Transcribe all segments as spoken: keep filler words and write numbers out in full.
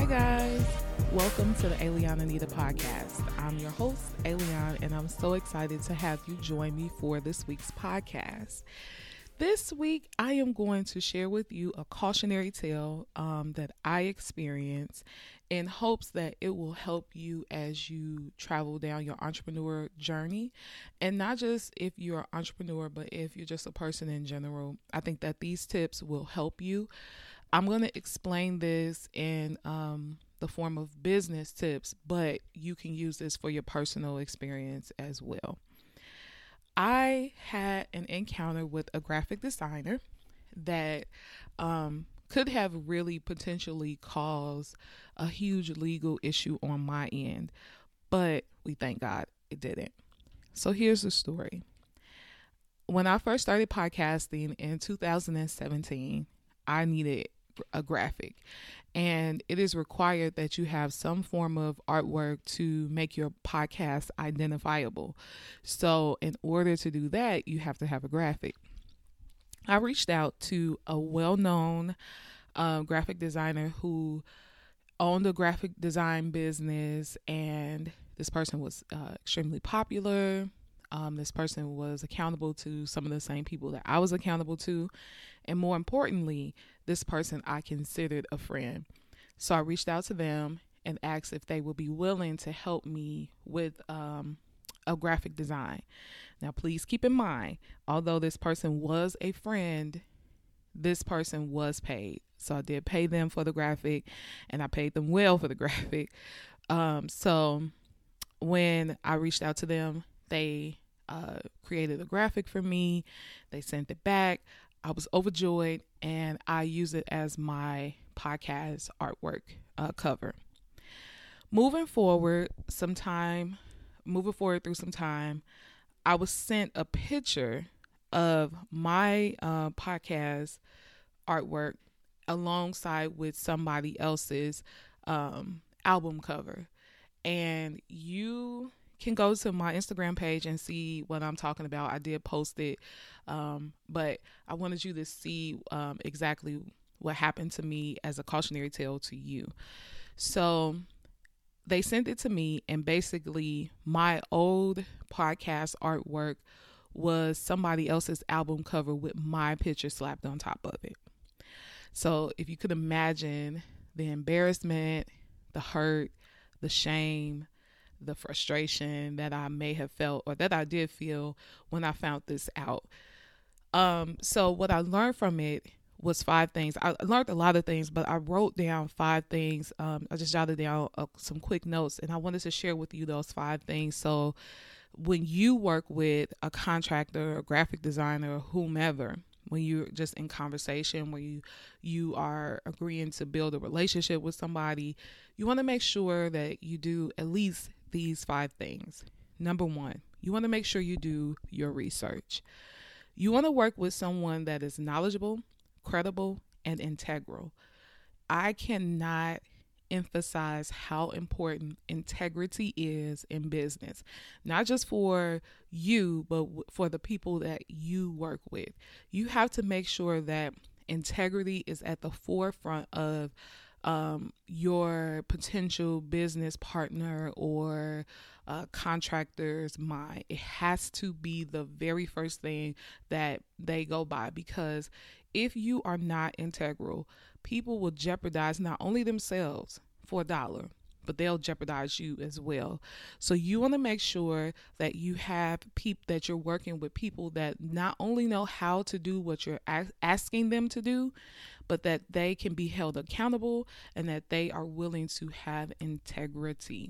Hi guys, welcome to the Eliana Anita podcast. I'm your host, Eliana, and I'm so excited to have you join me for this week's podcast. This week, I am going to share with you a cautionary tale um, that I experienced in hopes that it will help you as you travel down your entrepreneur journey. And not just if you're an entrepreneur, but if you're just a person in general. I think that these tips will help you. I'm going to explain this in um, the form of business tips, but you can use this for your personal experience as well. I had an encounter with a graphic designer that um, could have really potentially caused a huge legal issue on my end, but we thank God it didn't. So here's the story. When I first started podcasting in two thousand seventeen, I needed a graphic, and it is required that you have some form of artwork to make your podcast identifiable. So in order to do that, you have to have a graphic. I reached out to a well-known uh, graphic designer who owned a graphic design business, and this person was uh, extremely popular. Um, this person was accountable to some of the same people that I was accountable to. And more importantly, this person I considered a friend. So I reached out to them and asked if they would be willing to help me with um, a graphic design. Now, please keep in mind, although this person was a friend, this person was paid. So I did pay them for the graphic, and I paid them well for the graphic. Um, so when I reached out to them, they uh, created a graphic for me. They sent it back. I was overjoyed, and I use it as my podcast artwork uh, cover. Moving forward, sometime, moving forward through some time, I was sent a picture of my uh, podcast artwork alongside with somebody else's um, album cover. And you can go to my Instagram page and see what I'm talking about. I did post it, um, but I wanted you to see um, exactly what happened to me as a cautionary tale to you. So they sent it to me, and basically my old podcast artwork was somebody else's album cover with my picture slapped on top of it. So if you could imagine the embarrassment, the hurt, the shame, the frustration that I may have felt, or that I did feel when I found this out. Um, so what I learned from it was five things. I learned a lot of things, but I wrote down five things. Um, I just jotted down uh, some quick notes, and I wanted to share with you those five things. So when you work with a contractor, a graphic designer, or whomever, when you're just in conversation, when you, you are agreeing to build a relationship with somebody, you want to make sure that you do at least these five things. Number one, you want to make sure you do your research. You want to work with someone that is knowledgeable, credible, and integral. I cannot emphasize how important integrity is in business, not just for you, but for the people that you work with. You have to make sure that integrity is at the forefront of um, your potential business partner or uh, contractor's mind. It has to be the very first thing that they go by, because if you are not integral, people will jeopardize not only themselves for a dollar, but they'll jeopardize you as well. So you want to make sure that you have people, that you're working with people that not only know how to do what you're a- asking them to do, but that they can be held accountable and that they are willing to have integrity.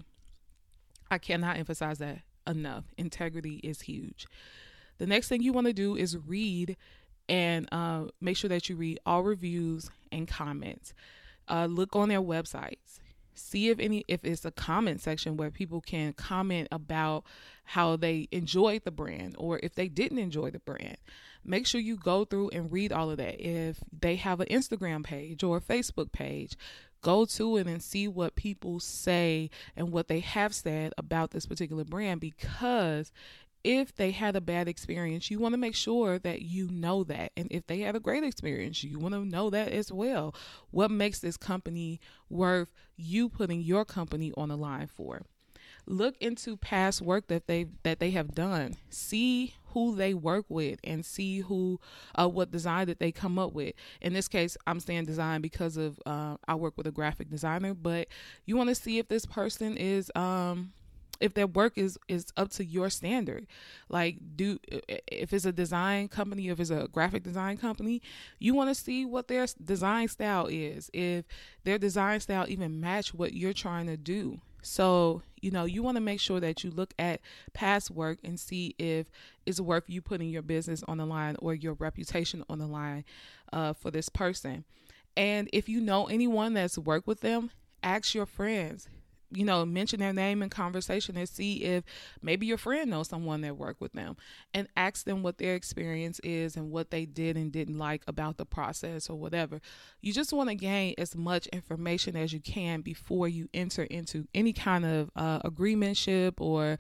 I cannot emphasize that enough. Integrity is huge. The next thing you want to do is read and uh, make sure that you read all reviews and comments. Uh, look on their websites. See if any if it's a comment section where people can comment about how they enjoyed the brand, or if they didn't enjoy the brand. Make sure you go through and read all of that. If they have an Instagram page or a Facebook page, go to it and see what people say and what they have said about this particular brand, because if they had a bad experience, you want to make sure that you know that. And if they had a great experience, you want to know that as well. What makes this company worth you putting your company on the line for? Look into past work that they that they have done. See who they work with and see who, uh, what design that they come up with. In this case, I'm saying design because of uh, I work with a graphic designer, but you want to see if this person is, um, if their work is is up to your standard. Like, do if it's a design company, if it's a graphic design company, you want to see what their design style is. If their design style even match what you're trying to do. So, you know, you want to make sure that you look at past work and see if it's worth you putting your business on the line or your reputation on the line uh, for this person. And if you know anyone that's worked with them, ask your friends. You know, mention their name in conversation and see if maybe your friend knows someone that worked with them, and ask them what their experience is and what they did and didn't like about the process or whatever. You just want to gain as much information as you can before you enter into any kind of uh, agreementship or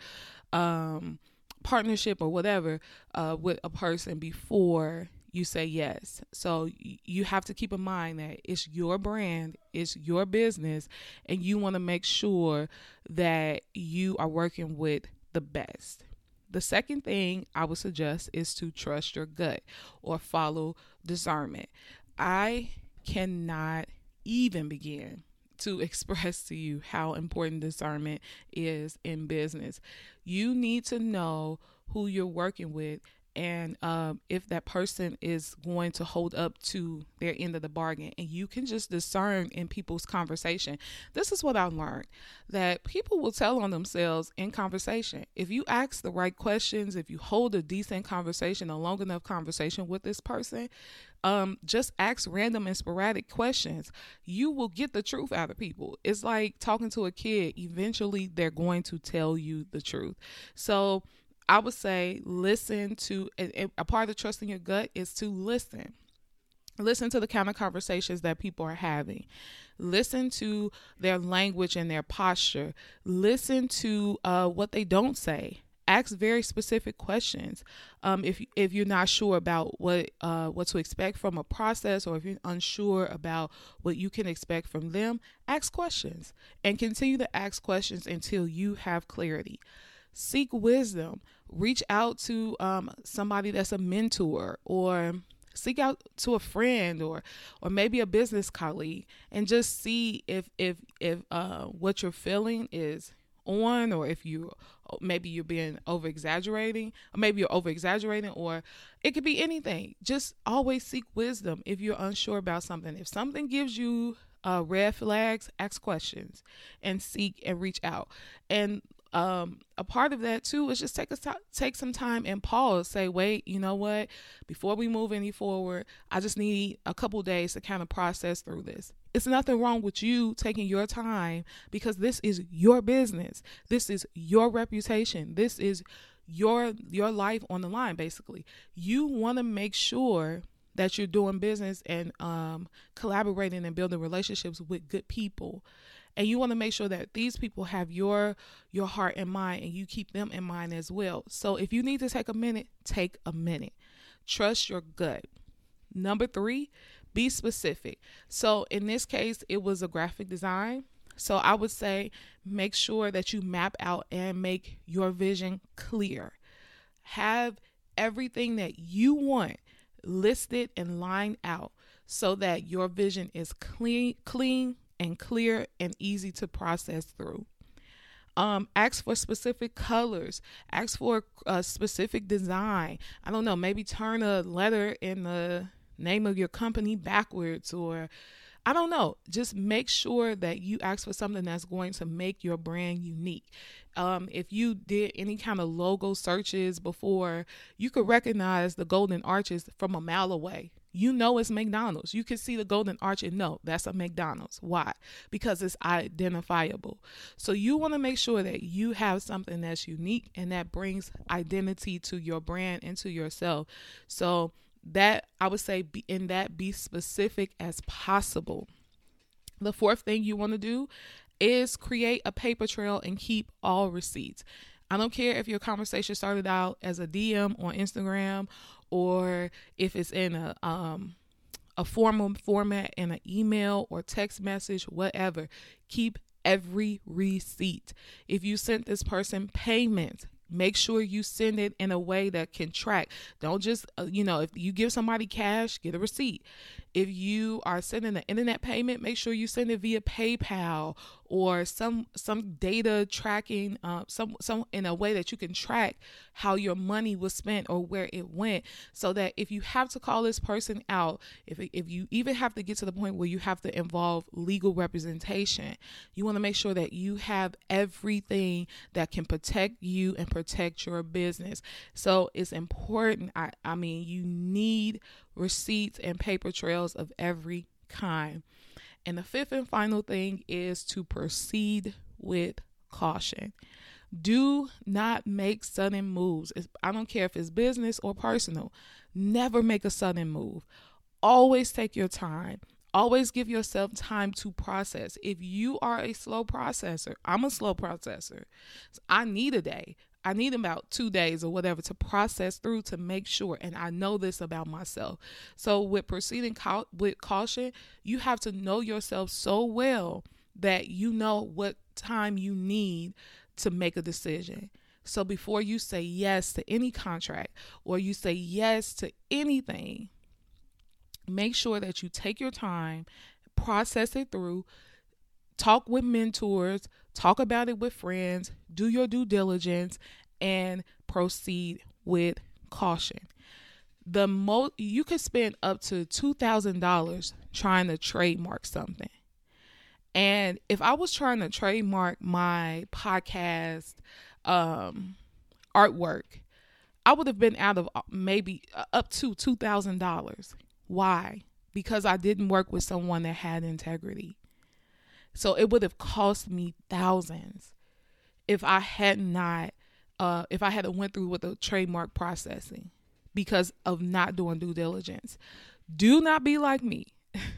um, partnership or whatever uh, with a person before you say yes. So you have to keep in mind that it's your brand, it's your business, and you want to make sure that you are working with the best. The second thing I would suggest is to trust your gut or follow discernment. I cannot even begin to express to you how important discernment is in business. You need to know who you're working with, and um, if that person is going to hold up to their end of the bargain. And you can just discern in people's conversation. This is what I learned, that people will tell on themselves in conversation. If you ask the right questions, if you hold a decent conversation, a long enough conversation with this person, um, just ask random and sporadic questions, you will get the truth out of people. It's like talking to a kid. Eventually, they're going to tell you the truth. So I would say listen to, a, a part of trusting your gut is to listen. Listen to the kind of conversations that people are having. Listen to their language and their posture. Listen to uh, what they don't say. Ask very specific questions. Um, if if you're not sure about what uh, what to expect from a process, or if you're unsure about what you can expect from them, ask questions and continue to ask questions until you have clarity. Seek wisdom. Reach out to um, somebody that's a mentor, or seek out to a friend, or or maybe a business colleague, and just see if if if uh, what you're feeling is on, or if you maybe you're being over exaggerating, or maybe you're over exaggerating, or it could be anything. Just always seek wisdom if you're unsure about something. If something gives you uh, red flags, ask questions and seek and reach out. And Um, a part of that too is just take a take some time and pause. Say, wait, you know what? Before we move any forward, I just need a couple days to kind of process through this. It's nothing wrong with you taking your time, because this is your business. This is your reputation. This is your your life on the line. Basically, you want to make sure that you're doing business and um, collaborating and building relationships with good people. And you want to make sure that these people have your your heart in mind, and you keep them in mind as well. So if you need to take a minute, take a minute. Trust your gut. Number three, be specific. So in this case, it was a graphic design. So I would say make sure that you map out and make your vision clear. Have everything that you want listed and lined out so that your vision is clean, clean, and clear and easy to process through. Um, ask for specific colors. Ask for a specific design. I don't know, maybe turn a letter in the name of your company backwards, or I don't know. Just make sure that you ask for something that's going to make your brand unique. Um, if you did any kind of logo searches before, you could recognize the golden arches from a mile away. You know it's McDonald's. You can see the golden arch and know that's a McDonald's. Why? Because it's identifiable. So you want to make sure that you have something that's unique and that brings identity to your brand and to yourself. So that, I would say, be, in that, be specific as possible. The fourth thing you want to do is create a paper trail and keep all receipts. I don't care if your conversation started out as a D M on Instagram or if it's in a um a formal format in an email or text message, whatever. Keep every receipt. If you sent this person payment, make sure you send it in a way that can track. Don't just, uh, you know, if you give somebody cash, get a receipt. If you are sending an internet payment, make sure you send it via PayPal or some some data tracking, uh, some some in a way that you can track how your money was spent or where it went, so that if you have to call this person out, if if you even have to get to the point where you have to involve legal representation, you want to make sure that you have everything that can protect you and protect your business. So it's important. I, I mean, you need receipts and paper trails of every kind. And the fifth and final thing is to proceed with caution. Do not make sudden moves. It's, I don't care if it's business or personal. Never make a sudden move. Always take your time. Always give yourself time to process. If you are a slow processor, I'm a slow processor. So I need a day. I need about two days or whatever to process through to make sure. And I know this about myself. So with proceeding ca- with caution, you have to know yourself so well that you know what time you need to make a decision. So before you say yes to any contract or you say yes to anything, make sure that you take your time, process it through, talk with mentors, talk about it with friends, do your due diligence, and proceed with caution. The most you could spend up to two thousand dollars trying to trademark something. And if I was trying to trademark my podcast um, artwork, I would have been out of maybe up to two thousand dollars. Why? Because I didn't work with someone that had integrity. So it would have cost me thousands if I had not, uh, if I had went through with the trademark processing because of not doing due diligence. Do not be like me.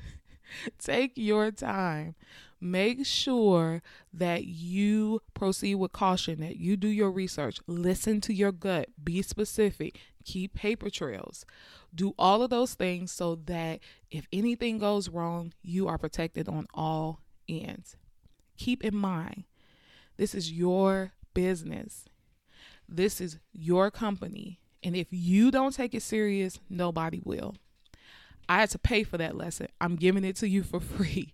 Take your time. Make sure that you proceed with caution, that you do your research. Listen to your gut. Be specific. Keep paper trails. Do all of those things so that if anything goes wrong, you are protected on all ends. Keep in mind, this is your business. This is your company. And if you don't take it serious, nobody will. I had to pay for that lesson. I'm giving it to you for free.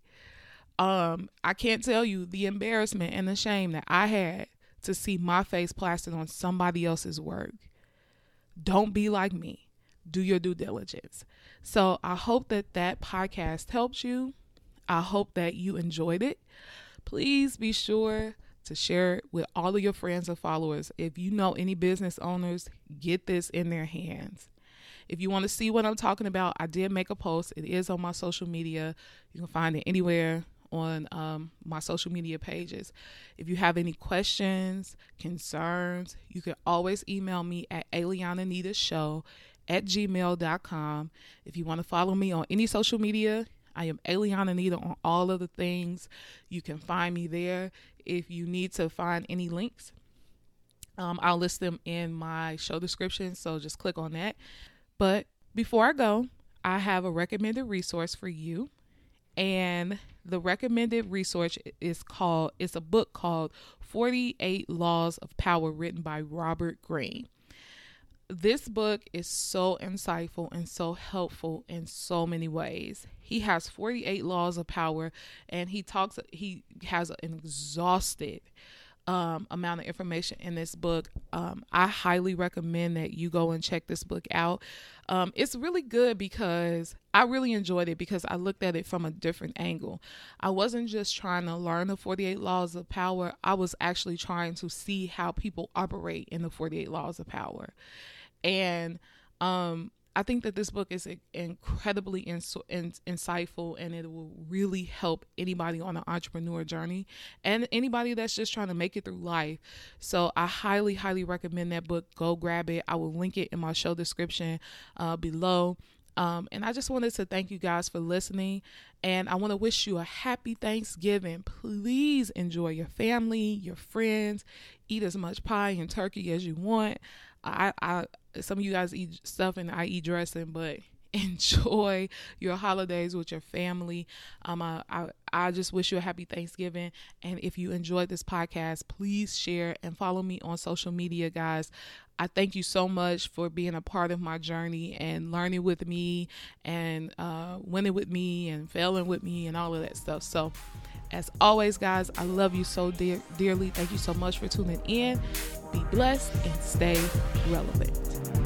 Um, I can't tell you the embarrassment and the shame that I had to see my face plastered on somebody else's work. Don't be like me. Do your due diligence. So I hope that that podcast helped you. I hope that you enjoyed it. Please be sure to share it with all of your friends and followers. If you know any business owners, get this in their hands. If you want to see what I'm talking about, I did make a post. It is on my social media. You can find it anywhere on um, my social media pages. If you have any questions, concerns, you can always email me at aliananita.show at gmail dot com. If you want to follow me on any social media, I am Aliana Nita on all of the things. You can find me there. If you need to find any links, um, I'll list them in my show description. So just click on that. But before I go, I have a recommended resource for you. And the recommended resource is called, it's a book called forty-eight Laws of Power, written by Robert Greene. This book is so insightful and so helpful in so many ways. He has forty-eight laws of power, and he talks, he has an exhausted um, amount of information in this book. Um, I highly recommend that you go and check this book out. Um, it's really good because I really enjoyed it because I looked at it from a different angle. I wasn't just trying to learn the forty-eight laws of power. I was actually trying to see how people operate in the forty-eight laws of power. And um, I think that this book is incredibly ins- ins- insightful, and it will really help anybody on an entrepreneur journey and anybody that's just trying to make it through life. So I highly, highly recommend that book. Go grab it. I will link it in my show description uh, below. Um, and I just wanted to thank you guys for listening. And I want to wish you a happy Thanksgiving. Please enjoy your family, your friends. Eat as much pie and turkey as you want. I, I some of you guys eat stuff and I eat dressing, but enjoy your holidays with your family. Um, I, I, I just wish you a happy Thanksgiving. And if you enjoyed this podcast, please share and follow me on social media, guys. I thank you so much for being a part of my journey and learning with me and uh, winning with me and failing with me and all of that stuff. So as always, guys, I love you so dear, dearly. Thank you so much for tuning in. Be blessed and stay relevant.